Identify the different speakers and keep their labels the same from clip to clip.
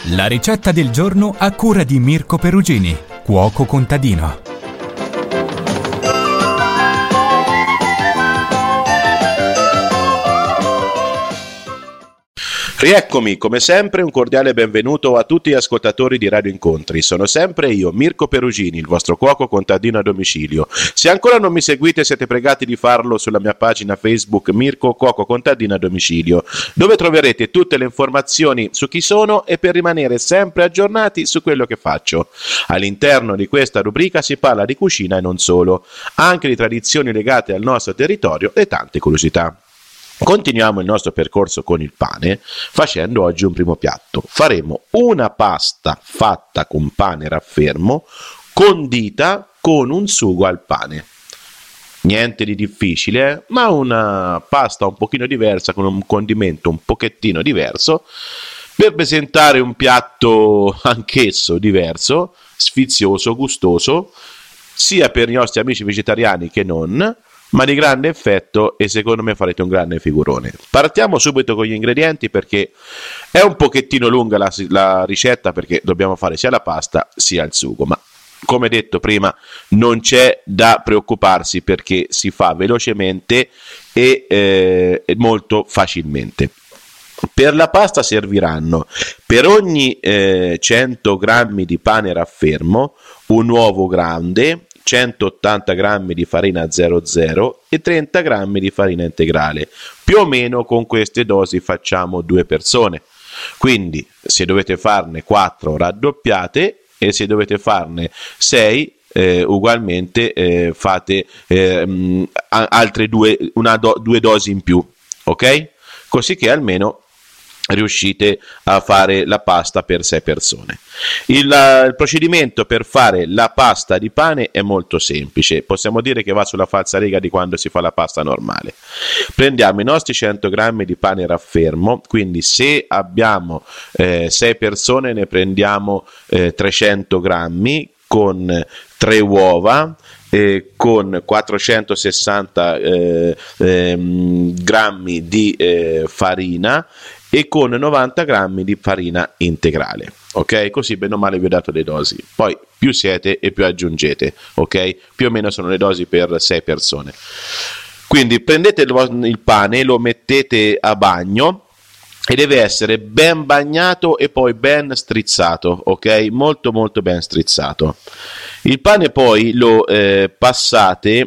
Speaker 1: La ricetta del giorno a cura di Mirko Perugini, cuoco contadino.
Speaker 2: Rieccomi, come sempre un cordiale benvenuto a tutti gli ascoltatori di Radio Incontri. Sono sempre io, Mirko Perugini, il vostro cuoco contadino a domicilio. Se ancora non mi seguite siete pregati di farlo sulla mia pagina Facebook Mirko Cuoco Contadino a domicilio, dove troverete tutte le informazioni su chi sono e per rimanere sempre aggiornati su quello che faccio. All'interno di questa rubrica si parla di cucina e non solo, anche di tradizioni legate al nostro territorio e tante curiosità. Continuiamo il nostro percorso con il pane facendo oggi un primo piatto. Faremo una pasta fatta con pane raffermo condita con un sugo al pane. Niente di difficile, ma una pasta un pochino diversa con un condimento un pochettino diverso per presentare un piatto anch'esso diverso, sfizioso, gustoso, sia per i nostri amici vegetariani che non, ma di grande effetto e secondo me farete un grande figurone. Partiamo subito con gli ingredienti perché è un pochettino lunga la ricetta perché dobbiamo fare sia la pasta sia il sugo, ma come detto prima non c'è da preoccuparsi perché si fa velocemente e molto facilmente. Per la pasta serviranno per ogni 100 grammi di pane raffermo un uovo grande, 180 grammi di farina 00 e 30 grammi di farina integrale. Più o meno con queste dosi facciamo 2 persone. Quindi se dovete farne 4 raddoppiate e se dovete farne 6 ugualmente fate altre 2 dosi in più, ok? Così che almeno riuscite a fare la pasta per 6 persone. Il procedimento per fare la pasta di pane è molto semplice, possiamo dire che va sulla falsariga di quando si fa la pasta normale. Prendiamo i nostri 100 grammi di pane raffermo, quindi se abbiamo 6 persone ne prendiamo 300 grammi con 3 uova, con 460 grammi di farina e con 90 grammi di farina integrale, ok? Così bene o male vi ho dato le dosi, poi più siete e più aggiungete, ok? Più o meno sono le dosi per 6 persone. Quindi prendete il pane, lo mettete a bagno e deve essere ben bagnato e poi ben strizzato, ok? Molto molto ben strizzato. Il pane poi lo passate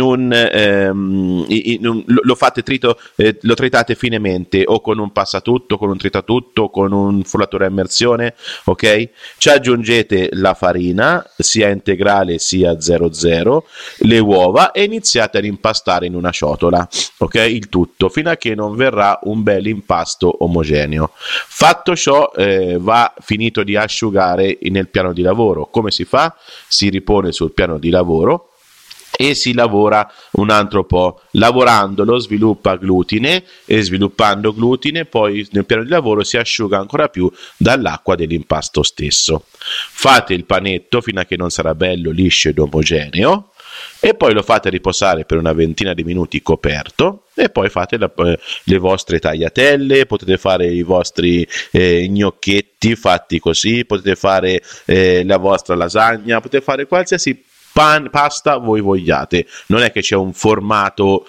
Speaker 2: lo fate trito, lo tritate finemente o con un passatutto, con un tritatutto, con un frullatore a immersione, ok? Ci aggiungete la farina sia integrale sia 00, le uova e iniziate ad impastare in una ciotola, ok? Il tutto fino a che non verrà un bel impasto omogeneo. Fatto ciò va finito di asciugare nel piano di lavoro. Come si fa? Si ripone sul piano di lavoro e si lavora un altro po'. Lavorandolo sviluppa glutine e sviluppando glutine poi nel piano di lavoro si asciuga ancora più dall'acqua dell'impasto stesso. Fate il panetto fino a che non sarà bello, liscio ed omogeneo e poi lo fate riposare per una ventina di minuti coperto e poi fate le vostre tagliatelle, potete fare i vostri gnocchetti fatti così, potete fare la vostra lasagna, potete fare qualsiasi pasta voi vogliate, non è che c'è un formato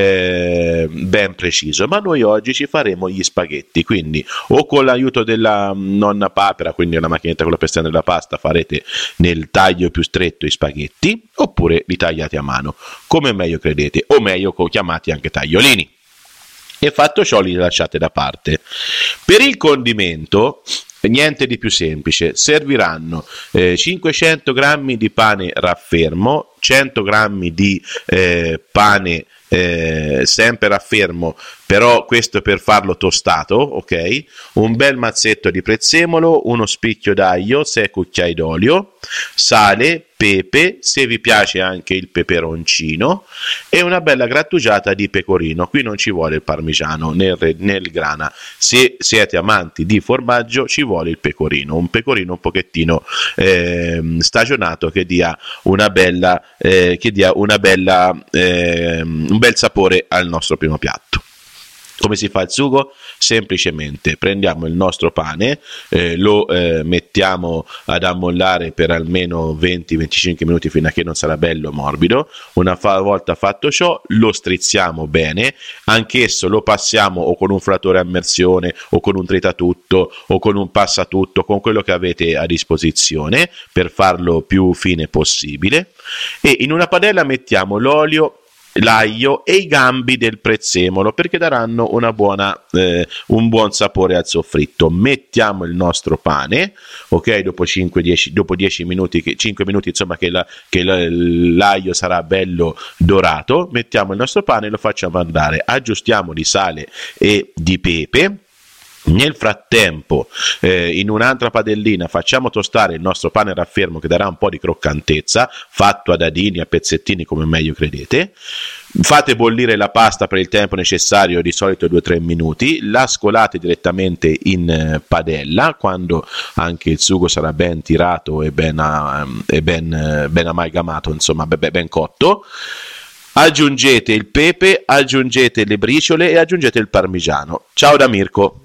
Speaker 2: ben preciso, ma noi oggi ci faremo gli spaghetti, quindi o con l'aiuto della nonna Papera, quindi la macchinetta con la per della pasta, farete nel taglio più stretto i spaghetti oppure li tagliate a mano, come meglio credete, o meglio chiamati anche tagliolini. E fatto ciò li lasciate da parte. Per il condimento niente di più semplice, serviranno 500 grammi di pane raffermo, 100 grammi di pane sempre raffermo, però questo per farlo tostato, ok? Un bel mazzetto di prezzemolo, uno spicchio d'aglio, 6 cucchiai d'olio, sale, pepe, se vi piace anche il peperoncino e una bella grattugiata di pecorino. Qui non ci vuole il parmigiano nel grana, se siete amanti di formaggio ci vuole il pecorino, un pecorino un pochettino stagionato che dia un bel sapore al nostro primo piatto. Come si fa il sugo? Semplicemente prendiamo il nostro pane, lo mettiamo ad ammollare per almeno 20-25 minuti fino a che non sarà bello morbido. Una volta fatto ciò lo strizziamo bene, anch'esso lo passiamo o con un fratore a immersione o con un tritatutto o con un passatutto, con quello che avete a disposizione per farlo più fine possibile, e in una padella mettiamo l'olio, l'aglio e i gambi del prezzemolo perché daranno un buon sapore al soffritto. Mettiamo il nostro pane, ok, dopo 10 minuti, 5 minuti insomma che l'aglio sarà bello dorato, mettiamo il nostro pane e lo facciamo andare, aggiustiamo di sale e di pepe. Nel frattempo, in un'altra padellina facciamo tostare il nostro pane raffermo che darà un po' di croccantezza, fatto a dadini, a pezzettini come meglio credete. Fate bollire la pasta per il tempo necessario, di solito 2-3 minuti, la scolate direttamente in padella quando anche il sugo sarà ben tirato e ben amalgamato, insomma ben cotto. Aggiungete il pepe, aggiungete le briciole e aggiungete il parmigiano. Ciao da Mirko.